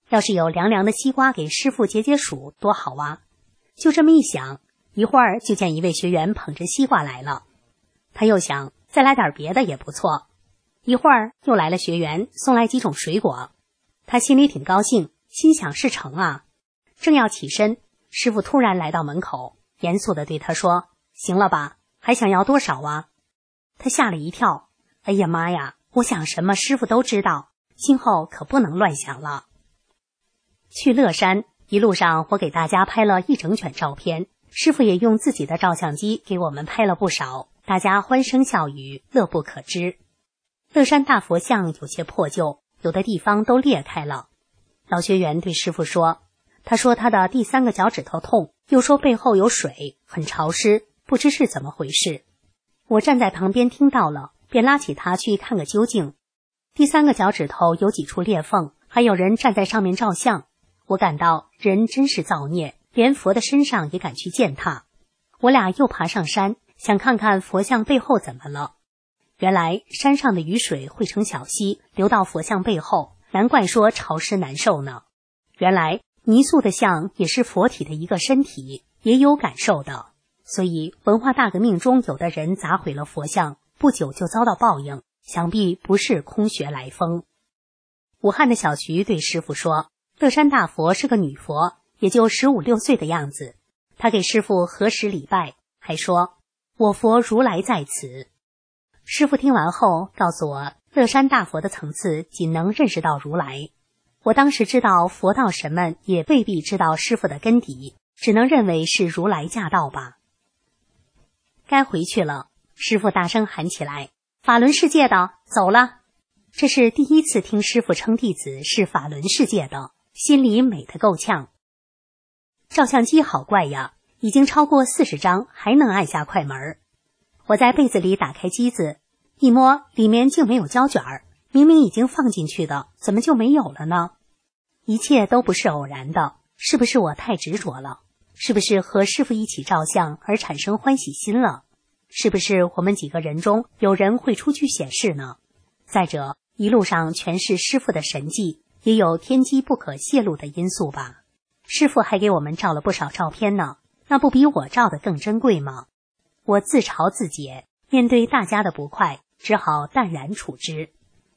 要是有凉凉的西瓜给师傅解解暑多好啊。就这么一想，一会儿就见一位学员捧着西瓜来了。他又想再来点别的也不错，一会儿又来了学员送来几种水果。他心里挺高兴，心想事成啊。正要起身，师傅突然来到门口，严肃地对他说：行了吧，还想要多少啊？他吓了一跳，哎呀妈呀，我想什么师傅都知道，今后可不能乱想了。去乐山一路上，我给大家拍了一整卷照片，师傅也用自己的照相机给我们拍了不少，大家欢声笑语，乐不可支。乐山大佛像有些破旧，有的地方都裂开了。老学员对师傅说，他说他的第3个脚趾头痛，又说背后有水，很潮湿，不知是怎么回事。我站在旁边听到了，便拉起他去看个究竟。第3个脚趾头有几处裂缝，还有人站在上面照相。我感到人真是造孽，连佛的身上也敢去践踏。我俩又爬上山，想看看佛像背后怎么了。原来山上的雨水汇成小溪，流到佛像背后，难怪说潮湿难受呢。原来泥塑的像也是佛体的一个身体，也有感受的。所以文化大革命中有的人砸毁了佛像，不久就遭到报应，想必不是空穴来风。武汉的小徐对师傅说，乐山大佛是个女佛，也就15、16岁的样子。他给师傅合十礼拜，还说我佛如来在此。师傅听完后告诉我，乐山大佛的层次仅能认识到如来。我当时知道佛道神们也未必知道师傅的根底，只能认为是如来驾到吧。该回去了，师傅大声喊起来，法轮世界的走了。这是第一次听师傅称弟子是法轮世界的，心里美得够呛。照相机好怪呀，已经超过40张还能按下快门。我在被子里打开机子，一摸里面竟没有胶卷，明明已经放进去的，怎么就没有了呢？一切都不是偶然的，是不是我太执着了？是不是和师傅一起照相而产生欢喜心了？是不是我们几个人中有人会出去显示呢？再者，一路上全是师傅的神迹，也有天机不可泄露的因素吧。师傅还给我们照了不少照片呢，那不比我照的更珍贵吗？我自嘲自解，面对大家的不快，只好淡然处之。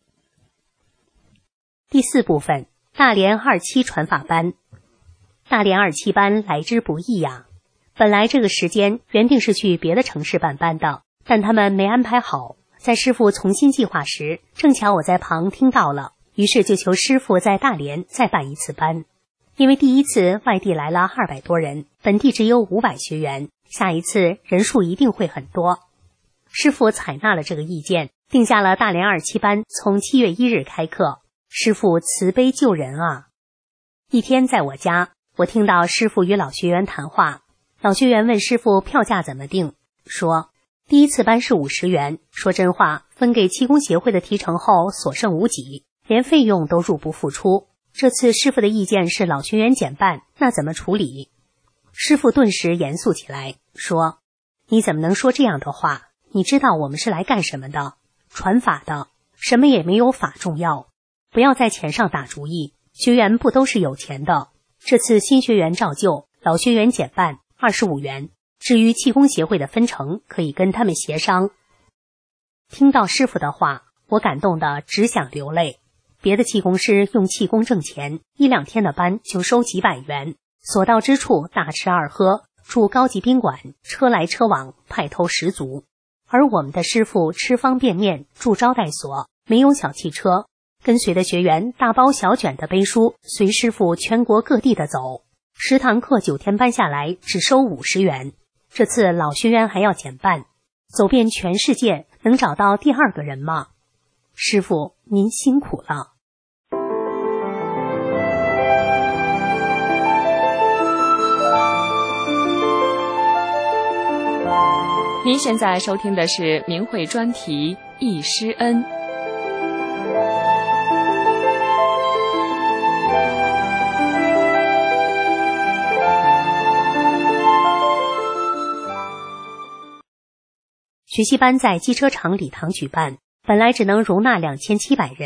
第4部分，大连27传法班。大连27班来之不易呀。本来这个时间原定是去别的城市办班的，但他们没安排好。在师傅重新计划时，正巧我在旁听到了，于是就求师傅在大连再办一次班。因为第一次外地来了200多人，本地只有500学员，下一次人数一定会很多。师傅采纳了这个意见，定下了大连27班从7月1日开课。师傅慈悲救人啊！一天在我家，我听到师傅与老学员谈话。老学员问师傅票价怎么定，说第一次班是50元，说真话，分给气功协会的提成后所剩无几，连费用都入不敷出。这次师傅的意见是老学员减半，那怎么处理？师傅顿时严肃起来，说你怎么能说这样的话？你知道我们是来干什么的？传法的，什么也没有法重要。不要在钱上打主意，学员不都是有钱的。这次新学员照旧，老学员减半25元，至于气功协会的分成，可以跟他们协商。听到师傅的话，我感动得只想流泪。别的气功师用气功挣钱，1、2天的班就收几百元，所到之处大吃二喝，住高级宾馆，车来车往，派头十足。而我们的师傅吃方便面，住招待所，没有小汽车，跟随的学员大包小卷的背书，随师傅全国各地的走。10堂课9天班下来只收50元，这次老学员还要减半，走遍全世界能找到第2个人吗？师傅您辛苦了。 您现在收听的是明慧专题《忆师恩》。 学习班在机车厂礼堂举办，本来只能容纳2700人，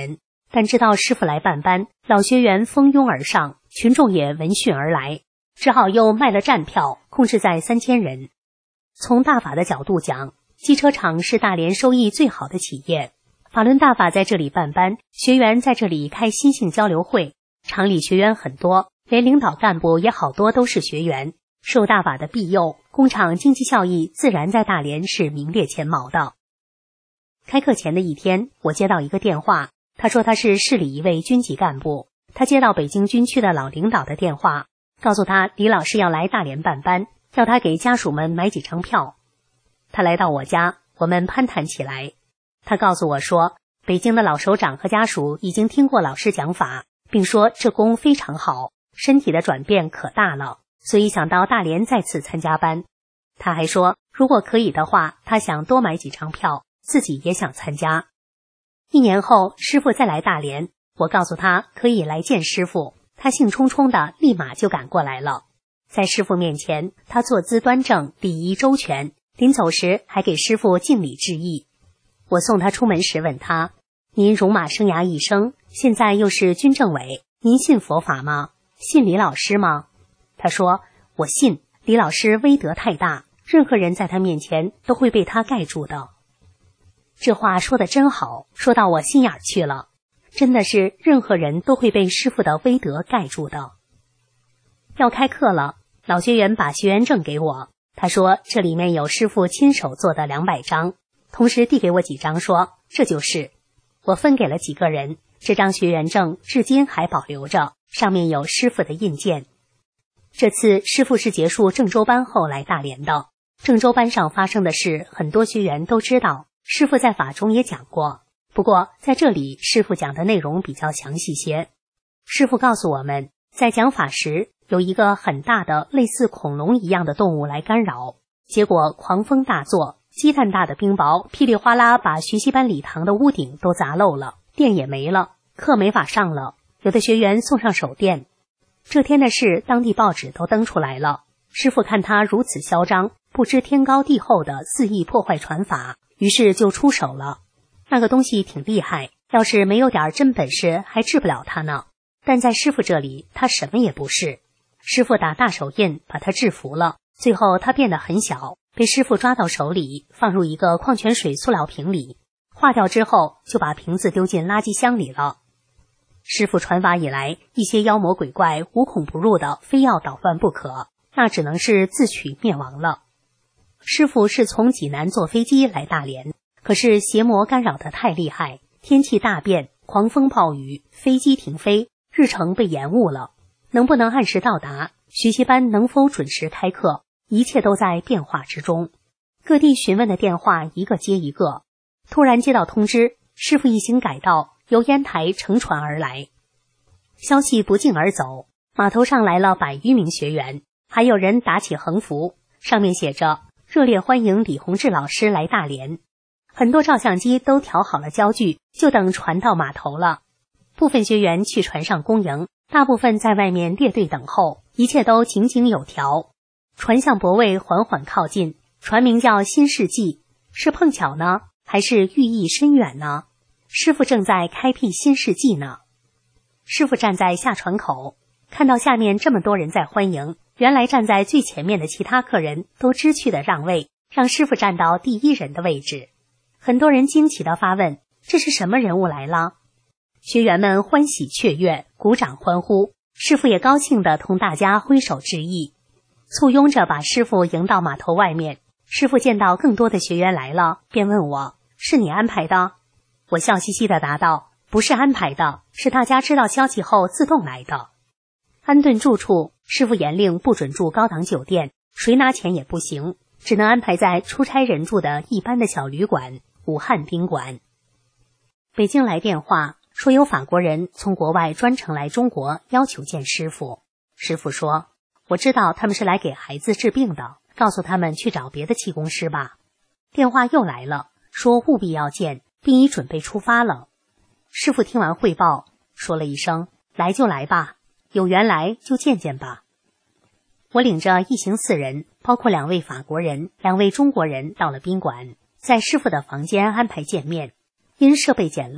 但知道师傅来办班，老学员蜂拥而上，群众也闻讯而来，只好又卖了站票，控制在3000人。从大法的角度讲，机车厂是大连收益最好的企业，法轮大法在这里办班，学员在这里开心性交流会，厂里学员很多，连领导干部也好多都是学员，受大法的庇佑，工厂经济效益自然在大连是名列前茅的。开课前的一天，我接到一个电话，他说他是市里一位军级干部，他接到北京军区的老领导的电话，告诉他李老师要来大连办班，要他给家属们买几张票。他来到我家，我们攀谈起来。他告诉我说，北京的老首长和家属已经听过老师讲法，并说这功非常好，身体的转变可大了，所以想到大连再次参加班。他还说，如果可以的话，他想多买几张票，自己也想参加。1年后，师傅再来大连，我告诉他可以来见师傅，他兴冲冲的立马就赶过来了。在师傅面前，他坐姿端正，礼仪周全，临走时还给师傅敬礼致意。我送他出门时问他，您戎马生涯一生，现在又是军政委，您信佛法吗？信李老师吗？他说，我信，李老师威德太大，任何人在他面前都会被他盖住的。这话说得真好，说到我心眼去了，真的是任何人都会被师傅的威德盖住的。要开课了，老学员把学员证给我，他说这里面有师傅亲手做的200张，同时递给我几张说这就是。我分给了几个人，这张学员证至今还保留着，上面有师傅的印鉴。这次师傅是结束郑州班后来大连的，郑州班上发生的事很多学员都知道，师傅在法中也讲过，不过在这里师傅讲的内容比较详细些。师傅告诉我们，在讲法时有一个很大的类似恐龙一样的动物来干扰，结果狂风大作，鸡蛋大的冰雹噼里哗啦把学习班礼堂的屋顶都砸漏了，电也没了，课没法上了，有的学员送上手电。这天的事当地报纸都登出来了，师傅看他如此嚣张，不知天高地厚的肆意破坏传法，于是就出手了。那个东西挺厉害，要是没有点真本事还治不了他呢，但在师傅这里他什么也不是。师傅打大手印把他制服了，最后他变得很小，被师傅抓到手里，放入一个矿泉水塑料瓶里，化掉之后就把瓶子丢进垃圾箱里了。师傅传法以来，一些妖魔鬼怪无孔不入的非要捣乱不可，那只能是自取灭亡了。师傅是从济南坐飞机来大连，可是邪魔干扰得太厉害，天气大变，狂风暴雨，飞机停飞，日程被延误了，能不能按时到达，学习班能否准时开课，一切都在变化之中。各地询问的电话一个接一个，突然接到通知，师傅一行改道由烟台乘船而来。消息不胫而走，码头上来了100余名学员，还有人打起横幅，上面写着热烈欢迎李洪志老师来大连。很多照相机都调好了焦距，就等船到码头了。部分学员去船上恭迎，大部分在外面列队等候，一切都井井有条。船向泊位缓缓靠近，船名叫新世纪，是碰巧呢，还是寓意深远呢？师傅正在开辟新世纪呢。师傅站在下船口，看到下面这么多人在欢迎，原来站在最前面的其他客人都知趣的让位，让师傅站到第一人的位置。很多人惊奇地发问，这是什么人物来了？学员们欢喜雀跃，鼓掌欢呼，师傅也高兴地同大家挥手致意，簇拥着把师傅迎到码头外面。师傅见到更多的学员来了，便问我，是你安排的？我笑嘻嘻地答道，不是安排的，是大家知道消息后自动来的。安顿住处，师傅严令不准住高档酒店，谁拿钱也不行，只能安排在出差人住的一般的小旅馆，武汉宾馆。北京来电话说有法国人从国外专程来中国，要求见师傅。师傅说，我知道他们是来给孩子治病的，告诉他们去找别的气功师吧。电话又来了，说务必要见，并已准备出发了。师傅听完汇报，说了一声，来就来吧，有缘来就见见吧。我领着一行4人，包括2位法国人、2位中国人到了宾馆，在师傅的房间安排见面。因设备简陋，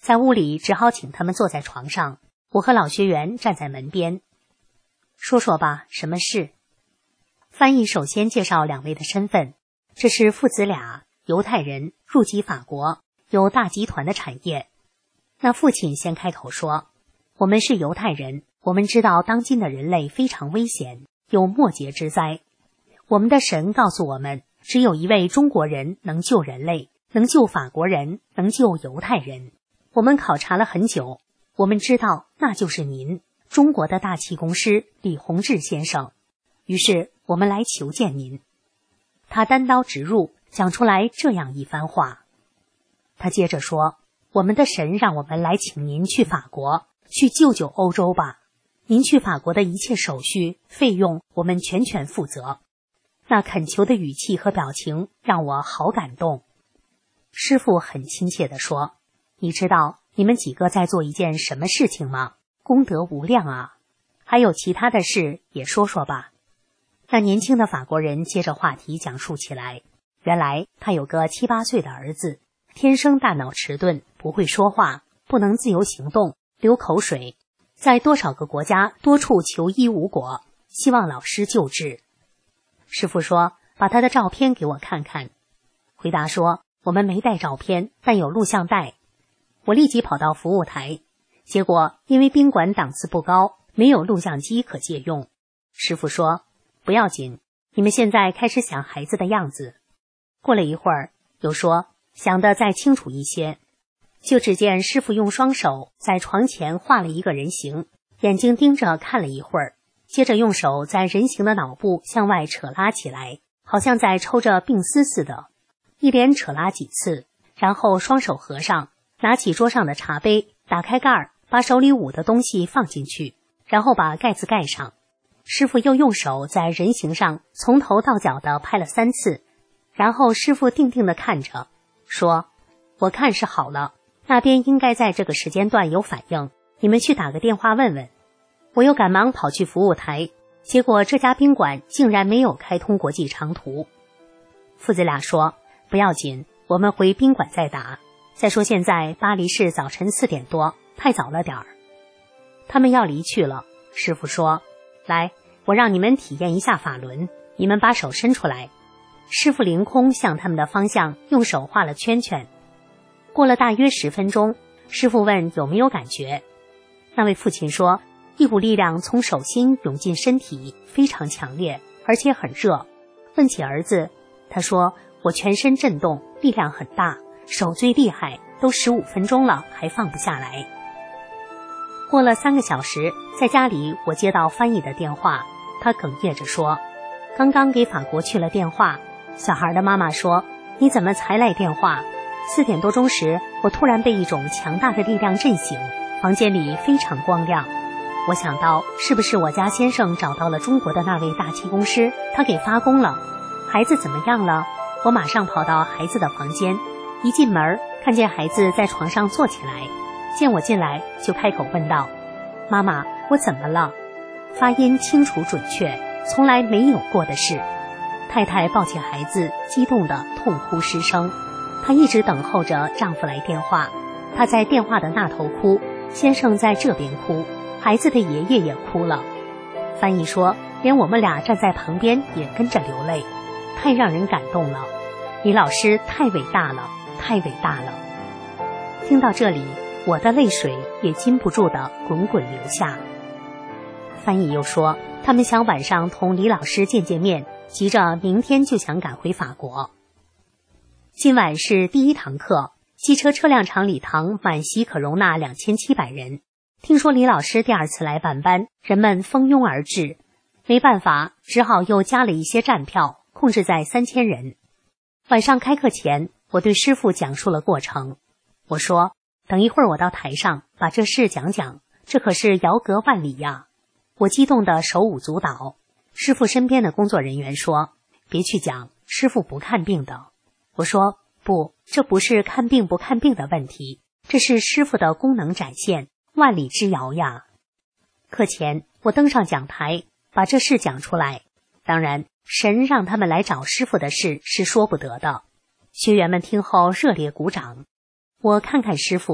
在屋里只好请他们坐在床上，我和老学员站在门边。说说吧，什么事？翻译首先介绍两位的身份，这是父子俩，犹太人，入籍法国，有大集团的产业。那父亲先开口说，我们是犹太人，我们知道当今的人类非常危险，有末节之灾。我们的神告诉我们，只有一位中国人能救人类，能救法国人，能救犹太人。我们考察了很久，我们知道那就是您，中国的大气功师李洪志先生。于是我们来求见您。他单刀直入，讲出来这样一番话。他接着说，我们的神让我们来请您去法国，去救救欧洲吧。您去法国的一切手续、费用，我们全权负责。那恳求的语气和表情让我好感动。师父很亲切地说，你知道你们几个在做一件什么事情吗？功德无量啊！还有其他的事也说说吧。那年轻的法国人接着话题讲述起来，原来他有个7、8岁的儿子，天生大脑迟钝，不会说话，不能自由行动，流口水，在多少个国家多处求医无果，希望老师救治。师父说，把他的照片给我看看。回答说，我们没带照片，但有录像带。我立即跑到服务台，结果因为宾馆档次不高，没有录像机可借用。师父说，不要紧，你们现在开始想孩子的样子。过了一会儿，又说，想得再清楚一些。就只见师父用双手在床前画了一个人形，眼睛盯着看了一会儿，接着用手在人形的脑部向外扯拉起来，好像在抽着病丝似的，一连扯拉几次，然后双手合上，拿起桌上的茶杯，打开盖儿，把手里捂的东西放进去，然后把盖子盖上。师父又用手在人形上从头到脚的拍了3次，然后师父定定地看着，说，我看是好了，那边应该在这个时间段有反应，你们去打个电话问问。我又赶忙跑去服务台，结果这家宾馆竟然没有开通国际长途。父子俩说，不要紧，我们回宾馆再打。再说现在巴黎是早晨4点多，太早了点儿。他们要离去了，师父说，来，我让你们体验一下法轮，你们把手伸出来。师父凌空向他们的方向用手画了圈圈。过了大约10分钟，师父问有没有感觉。那位父亲说，一股力量从手心涌进身体，非常强烈，而且很热。问起儿子，他说，我全身震动，力量很大，手最厉害，都15分钟了，还放不下来。过了3个小时，在家里我接到翻译的电话，他哽咽着说，刚刚给法国去了电话。小孩的妈妈说，你怎么才来电话？4点多钟时，我突然被一种强大的力量震醒，房间里非常光亮。我想到，是不是我家先生找到了中国的那位大气功师，他给发功了。孩子怎么样了？我马上跑到孩子的房间，一进门看见孩子在床上坐起来，见我进来就开口问道，妈妈，我怎么了？发音清楚准确，从来没有过的事。太太抱起孩子，激动得痛哭失声。她一直等候着丈夫来电话，她在电话的那头哭，先生在这边哭，孩子的爷爷也哭了。翻译说，连我们俩站在旁边也跟着流泪，太让人感动了。李老师太伟大了，太伟大了。听到这里，我的泪水也禁不住的滚滚流下。翻译又说，他们想晚上同李老师见面，急着明天就想赶回法国。今晚是第1堂课，汽车车辆场礼堂满席可容纳2700人。听说李老师第2次来办班，人们蜂拥而至，没办法，只好又加了一些站票，控制在3000人。晚上开课前，我对师父讲述了过程。我说，等一会儿我到台上把这事讲讲，这可是遥隔万里呀。我激动得手舞足蹈。师父身边的工作人员说，别去讲，师父不看病的。我说，不，这不是看病不看病的问题，这是师父的功能展现，万里之遥呀。课前我登上讲台，把这事讲出来。当然，神让他们来找师父的事是说不得的。学员们听后热烈鼓掌。我看看师父，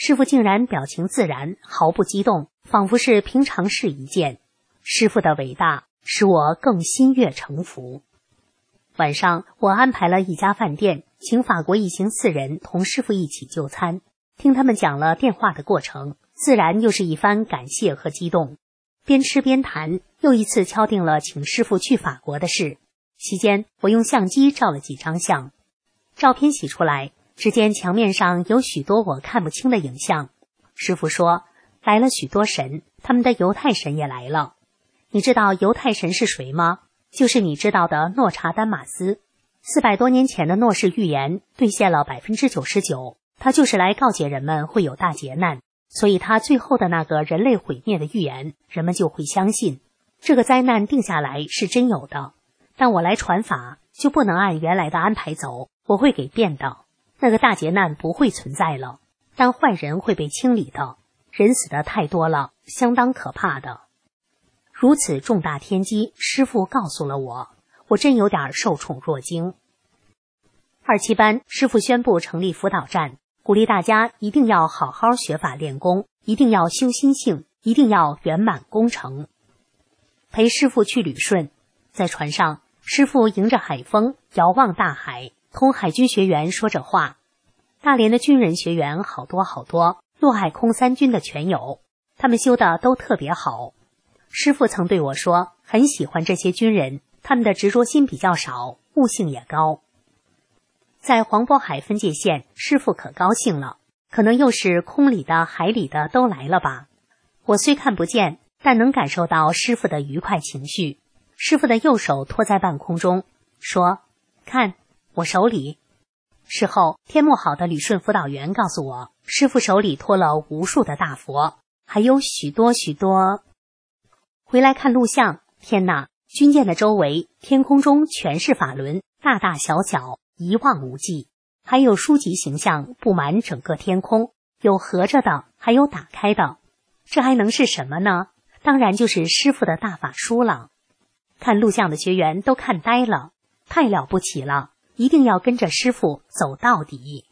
师父竟然表情自然，毫不激动，仿佛是平常事一件。师父的伟大使我更心悦诚服。晚上，我安排了一家饭店，请法国一行4人同师父一起就餐，听他们讲了电话的过程，自然又是一番感谢和激动。边吃边谈，又一次敲定了请师父去法国的事。期间，我用相机照了几张相，照片洗出来，只见墙面上有许多我看不清的影像。师父说，来了许多神，他们的犹太神也来了。你知道犹太神是谁吗？就是你知道的诺查丹马斯。400多年前的诺氏预言兑现了 99%， 他就是来告诫人们会有大劫难，所以他最后的那个人类毁灭的预言，人们就会相信这个灾难定下来是真有的。但我来传法就不能按原来的安排走，我会给变的。那个大劫难不会存在了，但坏人会被清理的，人死的太多了，相当可怕的。如此重大天机，师父告诉了我，我真有点受宠若惊。27班，师父宣布成立辅导站，鼓励大家一定要好好学法练功，一定要修心性，一定要圆满功成。陪师父去旅顺，在船上，师父迎着海风，遥望大海，同海军学员说着话。大连的军人学员好多好多，陆海空3军的全有，他们修的都特别好。师父曾对我说，很喜欢这些军人，他们的执着心比较少，悟性也高。在黄渤海分界线，师父可高兴了，可能又是空里的海里的都来了吧。我虽看不见，但能感受到师父的愉快情绪。师父的右手托在半空中，说，看我手里。事后，天目好的旅顺辅导员告诉我，师父手里托了无数的大佛，还有许多许多。回来看录像，天哪，军舰的周围，天空中全是法轮，大大小小，一望无际。还有书籍形象布满整个天空，有合着的，还有打开的。这还能是什么呢？当然就是师父的大法书了。看录像的学员都看呆了，太了不起了，一定要跟着师父走到底。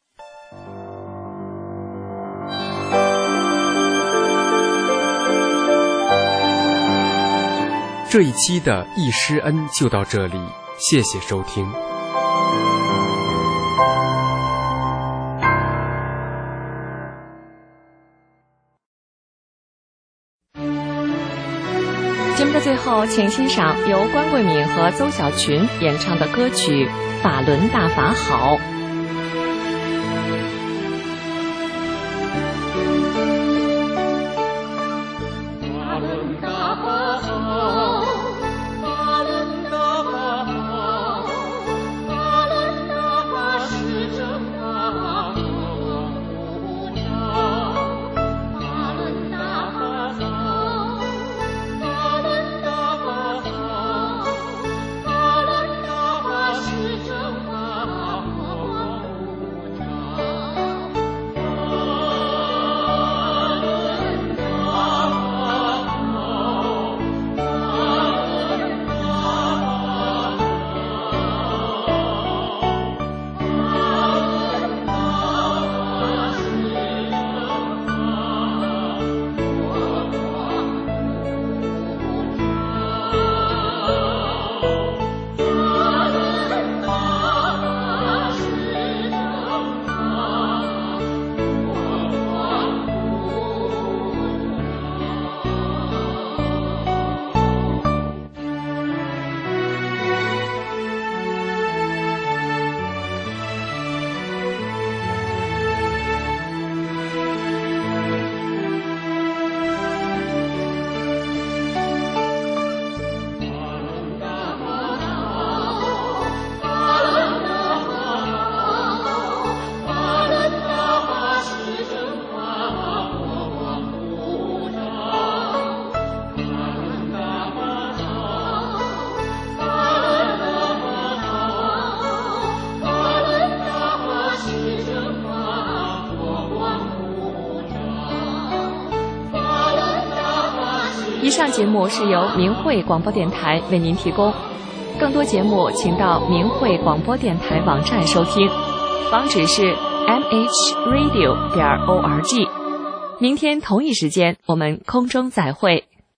这一期的易师恩就到这里，谢谢收听。 节目的最后，请欣赏由关桂敏和邹小群演唱的歌曲《法轮大法好》。以上节目是由明慧广播电台为您提供，更多节目请到明慧广播电台网站收听，网址是 mhradio.org。明天同一时间，我们空中再会。